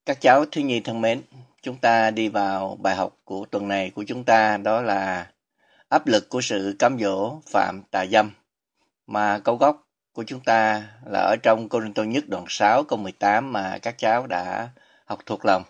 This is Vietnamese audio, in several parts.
Các cháu thiếu nhi thân mến, chúng ta đi vào bài học của tuần này của chúng ta, đó là áp lực của sự cám dỗ phạm tà dâm, mà câu gốc của chúng ta là ở trong Cô-rinh-tô nhất đoạn 6 câu 18 mà các cháu đã học thuộc lòng.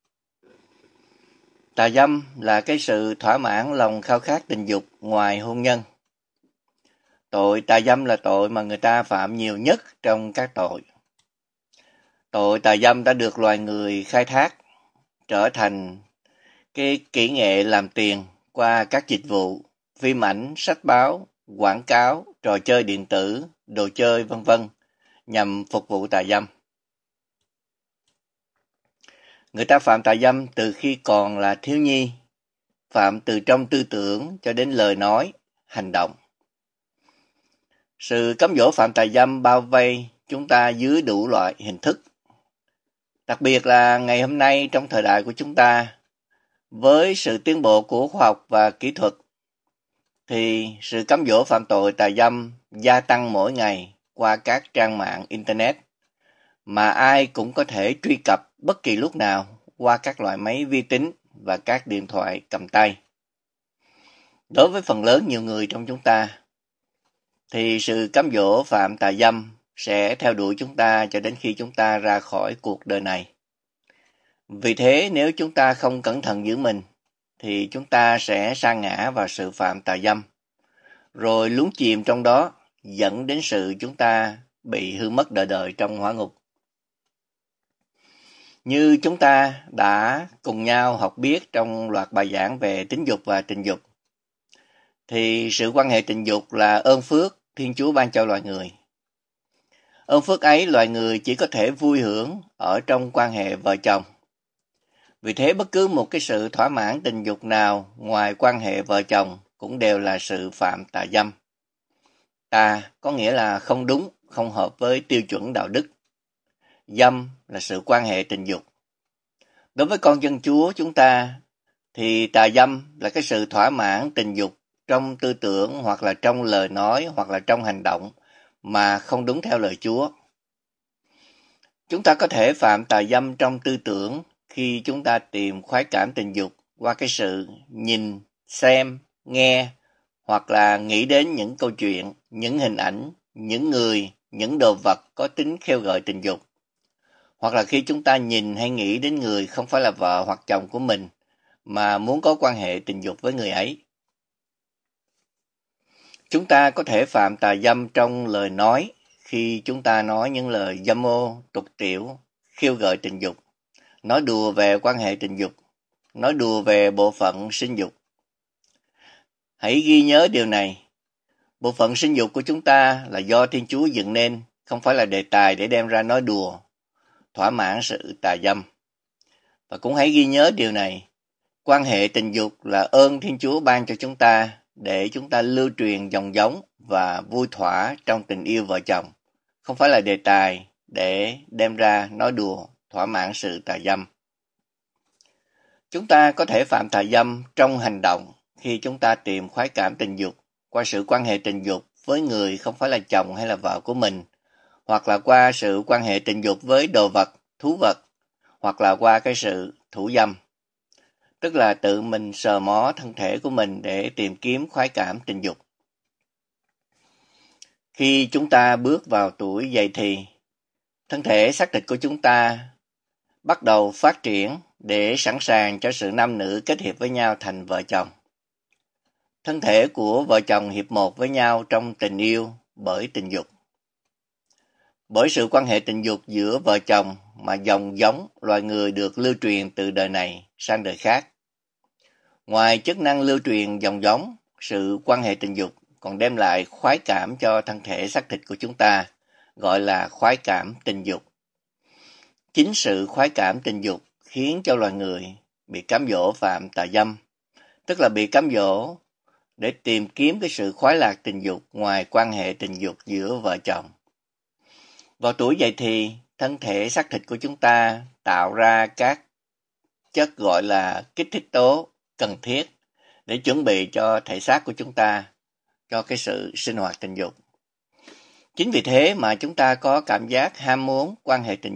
Tà dâm là cái sự thỏa mãn lòng khao khát tình dục ngoài hôn nhân. Tội tà dâm là tội mà người ta phạm nhiều nhất trong các tội. Tội tà dâm đã được loài người khai thác trở thành cái kỹ nghệ làm tiền qua các dịch vụ, phim ảnh, sách báo, quảng cáo, trò chơi điện tử, đồ chơi v.v. nhằm phục vụ tà dâm. Người ta phạm tà dâm từ khi còn là thiếu nhi, phạm từ trong tư tưởng cho đến lời nói, hành động. Sự cám dỗ phạm tà dâm bao vây chúng ta dưới đủ loại hình thức. Đặc biệt là ngày hôm nay trong thời đại của chúng ta, với sự tiến bộ của khoa học và kỹ thuật, thì sự cám dỗ phạm tội tà dâm gia tăng mỗi ngày qua các trang mạng Internet, mà ai cũng có thể truy cập bất kỳ lúc nào qua các loại máy vi tính và các điện thoại cầm tay. Đối với phần lớn nhiều người trong chúng ta, thì sự cám dỗ phạm tà dâm sẽ theo đuổi chúng ta cho đến khi chúng ta ra khỏi cuộc đời này. Vì thế, nếu chúng ta không cẩn thận giữ mình, thì chúng ta sẽ sa ngã vào sự phạm tà dâm, rồi lún chìm trong đó, dẫn đến sự chúng ta bị hư mất đời đời trong hỏa ngục. Như chúng ta đã cùng nhau học biết trong loạt bài giảng về tính dục và tình dục, thì sự quan hệ tình dục là ơn phước Thiên Chúa ban cho loài người. Ơn phước ấy loài người chỉ có thể vui hưởng ở trong quan hệ vợ chồng. Vì thế bất cứ một cái sự thỏa mãn tình dục nào ngoài quan hệ vợ chồng cũng đều là sự phạm tà dâm. Tà có nghĩa là không đúng, không hợp với tiêu chuẩn đạo đức. Dâm là sự quan hệ tình dục. Đối với con dân Chúa chúng ta, thì tà dâm là cái sự thỏa mãn tình dục trong tư tưởng hoặc là trong lời nói hoặc là trong hành động mà không đúng theo lời Chúa. Chúng ta có thể phạm tà dâm trong tư tưởng khi chúng ta tìm khoái cảm tình dục qua cái sự nhìn, xem, nghe hoặc là nghĩ đến những câu chuyện, những hình ảnh, những người, những đồ vật có tính khêu gợi tình dục. Hoặc là khi chúng ta nhìn hay nghĩ đến người không phải là vợ hoặc chồng của mình mà muốn có quan hệ tình dục với người ấy. Chúng ta có thể phạm tà dâm trong lời nói khi chúng ta nói những lời dâm ô, tục tĩu, khiêu gợi tình dục, nói đùa về quan hệ tình dục, nói đùa về bộ phận sinh dục. Hãy ghi nhớ điều này, bộ phận sinh dục của chúng ta là do Thiên Chúa dựng nên, không phải là đề tài để đem ra nói đùa, thỏa mãn sự tà dâm. Và cũng hãy ghi nhớ điều này, quan hệ tình dục là ơn Thiên Chúa ban cho chúng ta để chúng ta lưu truyền dòng giống và vui thỏa trong tình yêu vợ chồng, không phải là đề tài để đem ra nói đùa, thỏa mãn sự tà dâm. Chúng ta có thể phạm tà dâm trong hành động khi chúng ta tìm khoái cảm tình dục qua sự quan hệ tình dục với người không phải là chồng hay là vợ của mình, hoặc là qua sự quan hệ tình dục với đồ vật, thú vật, hoặc là qua cái sự thủ dâm, tức là tự mình sờ mó thân thể của mình để tìm kiếm khoái cảm tình dục. Khi chúng ta bước vào tuổi dậy thì, thân thể xác thịt của chúng ta bắt đầu phát triển để sẵn sàng cho sự nam nữ kết hiệp với nhau thành vợ chồng. Thân thể của vợ chồng hiệp một với nhau trong tình yêu bởi tình dục. Bởi sự quan hệ tình dục giữa vợ chồng mà dòng giống loài người được lưu truyền từ đời này sang đời khác. Ngoài chức năng lưu truyền dòng giống, sự quan hệ tình dục còn đem lại khoái cảm cho thân thể xác thịt của chúng ta, gọi là khoái cảm tình dục. Chính sự khoái cảm tình dục khiến cho loài người bị cám dỗ phạm tà dâm, tức là bị cám dỗ để tìm kiếm cái sự khoái lạc tình dục ngoài quan hệ tình dục giữa vợ chồng. Vào tuổi dậy thì, thân thể xác thịt của chúng ta tạo ra các chất gọi là kích thích tố cần thiết để chuẩn bị cho thể xác của chúng ta cho cái sự sinh hoạt tình dục. Chính vì thế mà chúng ta có cảm giác ham muốn quan hệ tình dục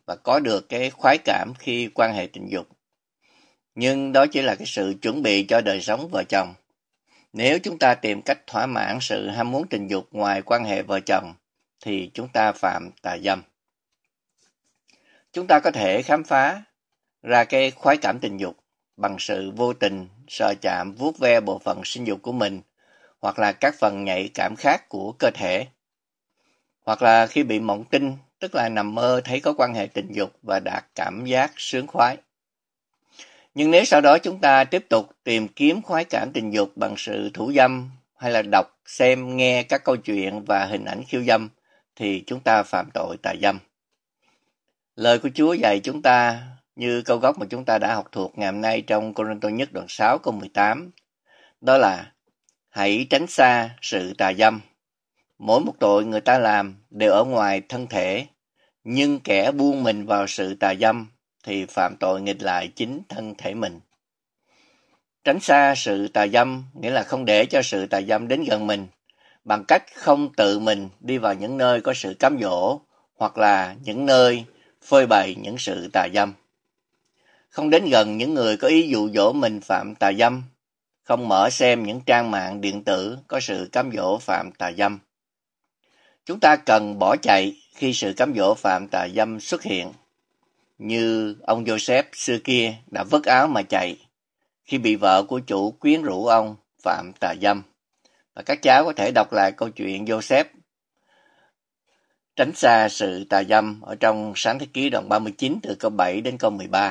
và có được cái khoái cảm khi quan hệ tình dục. Nhưng đó chỉ là cái sự chuẩn bị cho đời sống vợ chồng. Nếu chúng ta tìm cách thỏa mãn sự ham muốn tình dục ngoài quan hệ vợ chồng, thì chúng ta phạm tà dâm. Chúng ta có thể khám phá ra cái khoái cảm tình dục bằng sự vô tình sờ chạm vuốt ve bộ phận sinh dục của mình, hoặc là các phần nhạy cảm khác của cơ thể, hoặc là khi bị mộng tinh, tức là nằm mơ thấy có quan hệ tình dục và đạt cảm giác sướng khoái. Nhưng nếu sau đó chúng ta tiếp tục tìm kiếm khoái cảm tình dục bằng sự thủ dâm, hay là đọc, xem, nghe các câu chuyện và hình ảnh khiêu dâm, thì chúng ta phạm tội tà dâm. Lời của Chúa dạy chúng ta như câu gốc mà chúng ta đã học thuộc ngày hôm nay trong Cô-rinh-tô nhất đoạn 6 câu 18. Đó là: hãy tránh xa sự tà dâm. Mỗi một tội người ta làm đều ở ngoài thân thể, nhưng kẻ buông mình vào sự tà dâm thì phạm tội nghịch lại chính thân thể mình. Tránh xa sự tà dâm nghĩa là không để cho sự tà dâm đến gần mình, bằng cách không tự mình đi vào những nơi có sự cám dỗ, hoặc là những nơi phơi bày những sự tà dâm. Không đến gần những người có ý dụ dỗ mình phạm tà dâm. Không mở xem những trang mạng điện tử có sự cám dỗ phạm tà dâm. Chúng ta cần bỏ chạy khi sự cám dỗ phạm tà dâm xuất hiện, như ông Joseph xưa kia đã vứt áo mà chạy khi bị vợ của chủ quyến rũ ông phạm tà dâm. Và các cháu có thể đọc lại câu chuyện Joseph tránh xa sự tà dâm ở trong Sáng Thế Ký đoạn 39 từ câu 7 đến câu 13.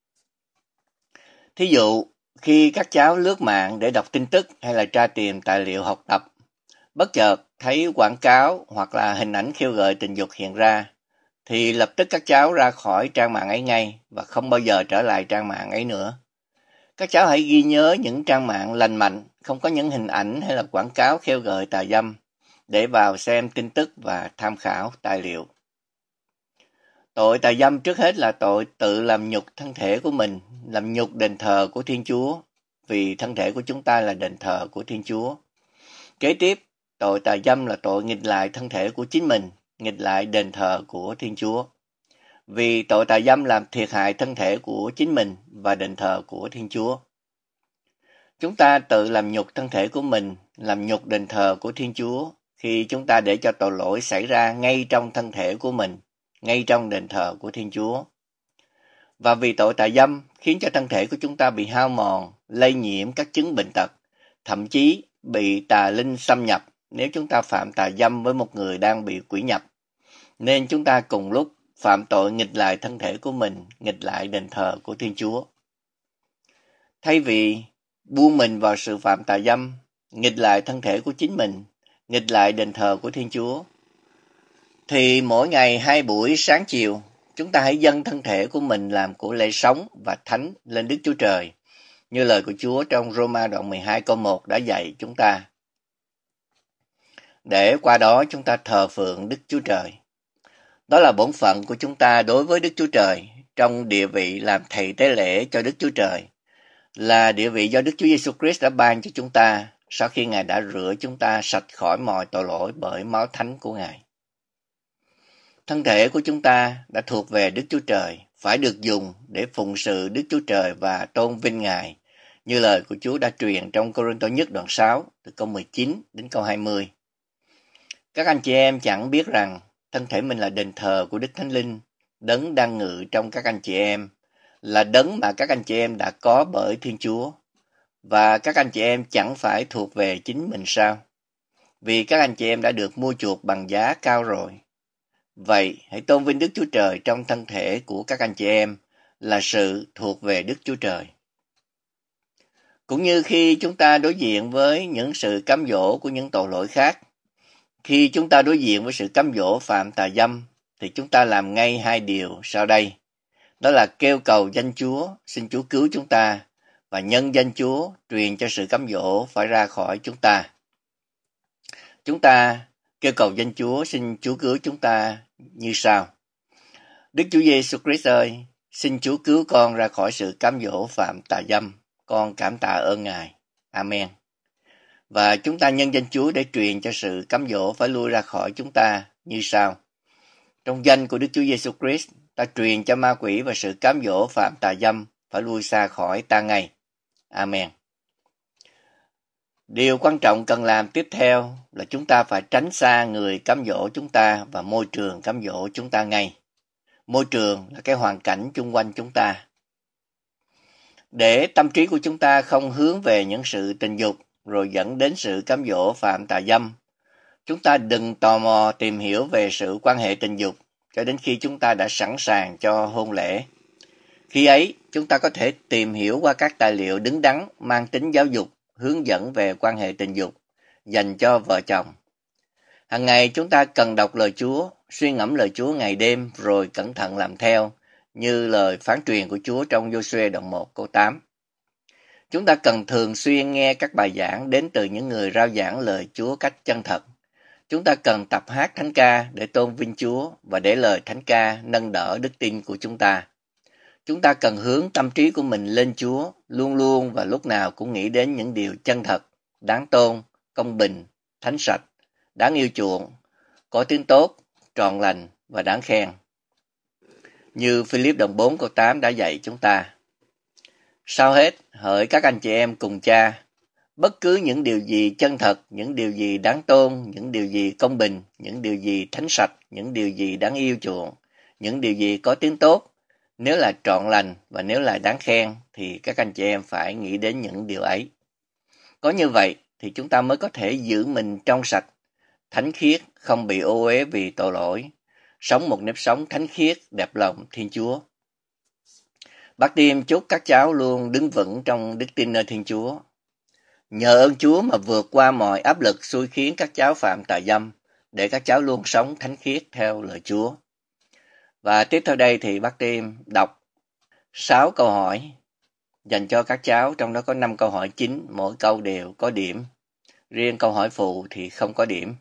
Thí dụ, khi các cháu lướt mạng để đọc tin tức hay là tra tìm tài liệu học tập, bất chợt thấy quảng cáo hoặc là hình ảnh khiêu gợi tình dục hiện ra, thì lập tức các cháu ra khỏi trang mạng ấy ngay và không bao giờ trở lại trang mạng ấy nữa. Các cháu hãy ghi nhớ những trang mạng lành mạnh, không có những hình ảnh hay là quảng cáo khiêu gợi tà dâm, để vào xem tin tức và tham khảo tài liệu. Tội tà dâm trước hết là tội tự làm nhục thân thể của mình, làm nhục đền thờ của Thiên Chúa, vì thân thể của chúng ta là đền thờ của Thiên Chúa. Kế tiếp, tội tà dâm là tội nghịch lại thân thể của chính mình, nghịch lại đền thờ của Thiên Chúa. Vì tội tà dâm làm thiệt hại thân thể của chính mình và đền thờ của Thiên Chúa. Chúng ta tự làm nhục thân thể của mình, làm nhục đền thờ của Thiên Chúa khi chúng ta để cho tội lỗi xảy ra ngay trong thân thể của mình, ngay trong đền thờ của Thiên Chúa. Và vì tội tà dâm khiến cho thân thể của chúng ta bị hao mòn, lây nhiễm các chứng bệnh tật, thậm chí bị tà linh xâm nhập nếu chúng ta phạm tà dâm với một người đang bị quỷ nhập. Nên chúng ta cùng lúc phạm tội nghịch lại thân thể của mình, nghịch lại đền thờ của Thiên Chúa. Thay vì buông mình vào sự phạm tà dâm, nghịch lại thân thể của chính mình, nghịch lại đền thờ của Thiên Chúa, thì mỗi ngày 2 buổi sáng chiều, chúng ta hãy dâng thân thể của mình làm của lễ sống và thánh lên Đức Chúa Trời, như lời của Chúa trong Roma đoạn 12 câu 1 đã dạy chúng ta. Để qua đó chúng ta thờ phượng Đức Chúa Trời. Đó là bổn phận của chúng ta đối với Đức Chúa Trời trong địa vị làm thầy tế lễ cho Đức Chúa Trời, là địa vị do Đức Chúa Giêsu Christ đã ban cho chúng ta sau khi Ngài đã rửa chúng ta sạch khỏi mọi tội lỗi bởi máu thánh của Ngài. Thân thể của chúng ta đã thuộc về Đức Chúa Trời, phải được dùng để phụng sự Đức Chúa Trời và tôn vinh Ngài, như lời của Chúa đã truyền trong Cô-rinh-tô nhất đoạn 6 từ câu 19 đến câu 20. Các anh chị em chẳng biết rằng thân thể mình là đền thờ của Đức Thánh Linh, đấng đang ngự trong các anh chị em, là đấng mà các anh chị em đã có bởi Thiên Chúa, và các anh chị em chẳng phải thuộc về chính mình sao? Vì các anh chị em đã được mua chuộc bằng giá cao rồi. Vậy, hãy tôn vinh Đức Chúa Trời trong thân thể của các anh chị em, là sự thuộc về Đức Chúa Trời. Cũng như khi chúng ta đối diện với những sự cám dỗ của những tội lỗi khác, khi chúng ta đối diện với sự cám dỗ phạm tà dâm, thì chúng ta làm ngay 2 điều sau đây. Đó là kêu cầu danh Chúa, xin Chúa cứu chúng ta, và nhân danh Chúa truyền cho sự cám dỗ phải ra khỏi chúng ta. Chúng ta kêu cầu danh Chúa, xin Chúa cứu chúng ta như sau: Đức Chúa Giêsu Christ ơi, xin Chúa cứu con ra khỏi sự cám dỗ phạm tà dâm. Con cảm tạ ơn Ngài. Amen. Và chúng ta nhân danh Chúa để truyền cho sự cám dỗ phải lui ra khỏi chúng ta như sau: Trong danh của Đức Chúa Giêsu Christ, ta ta truyền cho ma quỷ và sự cám dỗ phạm tà dâm phải lui xa khỏi ta ngay. Amen. Điều quan trọng cần làm tiếp theo là chúng ta phải tránh xa người cám dỗ chúng ta và môi trường cám dỗ chúng ta ngay. Môi trường là cái hoàn cảnh chung quanh chúng ta. Để tâm trí của chúng ta không hướng về những sự tình dục rồi dẫn đến sự cám dỗ phạm tà dâm, chúng ta đừng tò mò tìm hiểu về sự quan hệ tình dục cho đến khi chúng ta đã sẵn sàng cho hôn lễ. Khi ấy, chúng ta có thể tìm hiểu qua các tài liệu đứng đắn mang tính giáo dục, hướng dẫn về quan hệ tình dục dành cho vợ chồng. Hàng ngày chúng ta cần đọc lời Chúa, suy ngẫm lời Chúa ngày đêm rồi cẩn thận làm theo, như lời phán truyền của Chúa trong Giô-suê đoạn 1 câu 8. Chúng ta cần thường xuyên nghe các bài giảng đến từ những người rao giảng lời Chúa cách chân thật. Chúng ta cần tập hát thánh ca để tôn vinh Chúa và để lời thánh ca nâng đỡ đức tin của chúng ta. Chúng ta cần hướng tâm trí của mình lên Chúa, luôn luôn và lúc nào cũng nghĩ đến những điều chân thật, đáng tôn, công bình, thánh sạch, đáng yêu chuộng, có tiếng tốt, trọn lành và đáng khen. Như Philip đoạn 4 câu 8 đã dạy chúng ta. Sau hết, hỡi các anh chị em cùng cha, bất cứ những điều gì chân thật, những điều gì đáng tôn, những điều gì công bình, những điều gì thánh sạch, những điều gì đáng yêu chuộng, những điều gì có tiếng tốt, nếu là trọn lành và nếu là đáng khen thì các anh chị em phải nghĩ đến những điều ấy. Có như vậy thì chúng ta mới có thể giữ mình trong sạch, thánh khiết, không bị ô uế vì tội lỗi, sống một nếp sống thánh khiết, đẹp lòng Thiên Chúa. Bác Tim chúc các cháu luôn đứng vững trong đức tin nơi Thiên Chúa. Nhờ ơn Chúa mà vượt qua mọi áp lực xui khiến các cháu phạm tà dâm, để các cháu luôn sống thánh khiết theo lời Chúa. Và tiếp theo đây thì bác Tim đọc 6 câu hỏi dành cho các cháu, trong đó có 5 câu hỏi chính, mỗi câu đều có điểm. Riêng câu hỏi phụ thì không có điểm.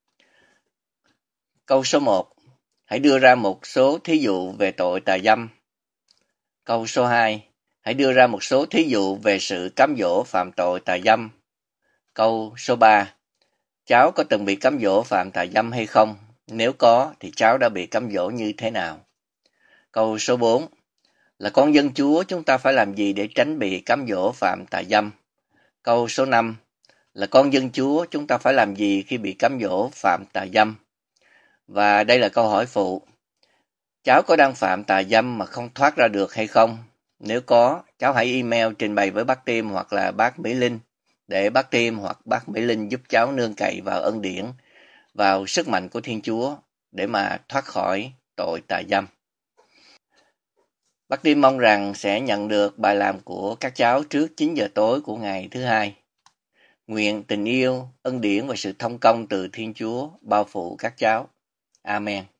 Câu số 1. Hãy đưa ra một số thí dụ về tội tà dâm. Câu số 2. Hãy đưa ra một số thí dụ về sự cám dỗ phạm tội tà dâm. Câu số 3. Cháu có từng bị cám dỗ phạm tà dâm hay không? Nếu có thì cháu đã bị cám dỗ như thế nào? Câu số 4. Là con dân Chúa, chúng ta phải làm gì để tránh bị cám dỗ phạm tà dâm? Câu số 5. Là con dân Chúa, chúng ta phải làm gì khi bị cám dỗ phạm tà dâm? Và đây là câu hỏi phụ. Cháu có đang phạm tà dâm mà không thoát ra được hay không? Nếu có, cháu hãy email trình bày với bác Tim hoặc là bác Mỹ Linh, để bác Tim hoặc bác Mỹ Linh giúp cháu nương cậy vào ân điển, vào sức mạnh của Thiên Chúa để mà thoát khỏi tội tà dâm. Bác Tim mong rằng sẽ nhận được bài làm của các cháu trước 9 giờ tối của ngày thứ Hai. Nguyện tình yêu, ân điển và sự thông công từ Thiên Chúa bao phủ các cháu. Amen.